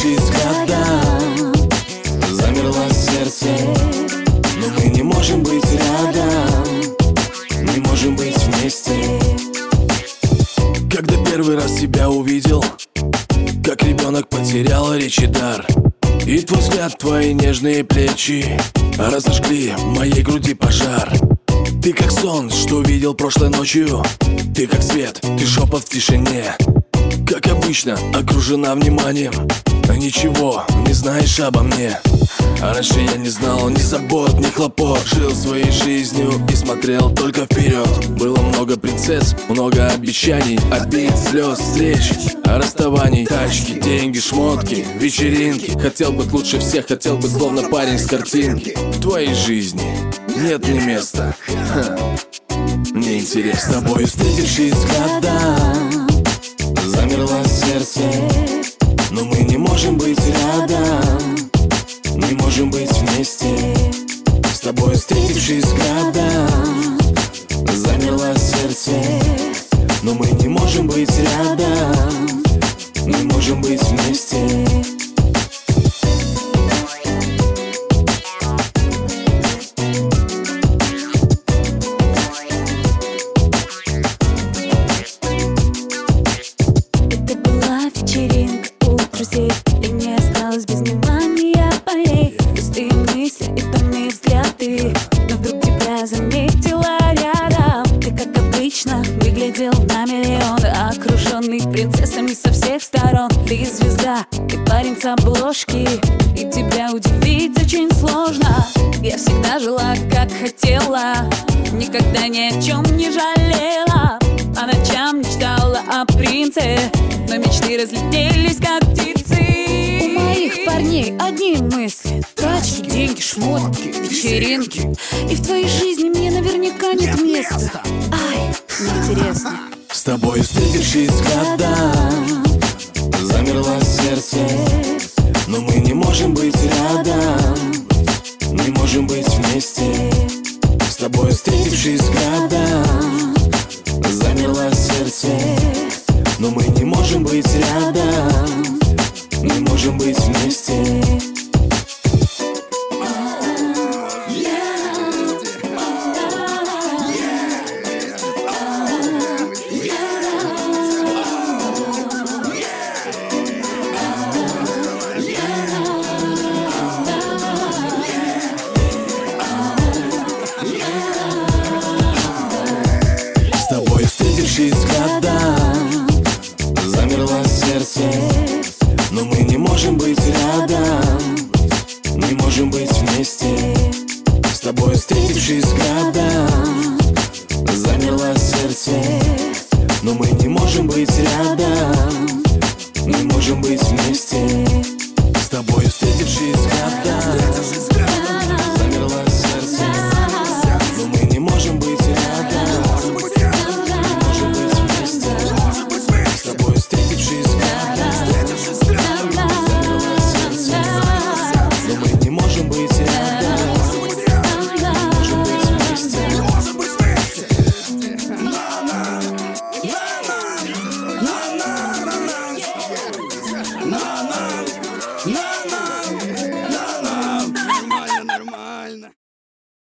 встретившись года, замерло сердце, но мы не можем быть рядом, не можем быть вместе. Когда первый раз тебя увидел, как ребенок потерял речь и дар, и твой взгляд, твои нежные плечи разожгли в моей груди пожар. Ты как сон, что видел прошлой ночью, ты как свет, ты шепот в тишине. Как обычно, окружена вниманием, ничего не знаешь обо мне. А раньше я не знал ни забот, ни хлопот, жил своей жизнью и смотрел только вперед. Было много принцесс, много обещаний, обид, слез, встреч, расставаний, тачки, деньги, шмотки, вечеринки. Хотел быть лучше всех, хотел быть словно парень с картинки. В твоей жизни нет ни места, мне интересно. С тобой встретившись года, замерло сердце, но мы не можем быть рядом, не можем быть вместе. С тобой встретившись года, замерло сердце, но мы не можем быть рядом, не можем быть вместе. И не осталось без внимания полей. Пустые мысли и томные взгляды, но вдруг тебя заметила рядом. Ты, как обычно, выглядел на миллион, окруженный принцессами со всех сторон. Ты звезда, ты парень с обложки, и тебя удивить очень сложно. Я всегда жила, как хотела, никогда ни о чем не жалела. По ночам мечтала о принце, но мечты разлетелись, как птицы. У моих парней одни мысли: тачки, деньги, шмотки, вечеринки. И в твоей жизни мне наверняка нет места. Ай, неинтересно. С тобой встретившись года, замерло сердце, но мы не можем быть рядом, не можем быть вместе. С тобой встретившись года, замерло сердце, но мы не можем быть рядом, не можем быть вместе. С тобой встретившись года, замерло сердце, но мы не можем быть рядом, не можем быть вместе. С тобой встретившись года, замерло сердце, но мы не можем быть рядом, не можем быть вместе.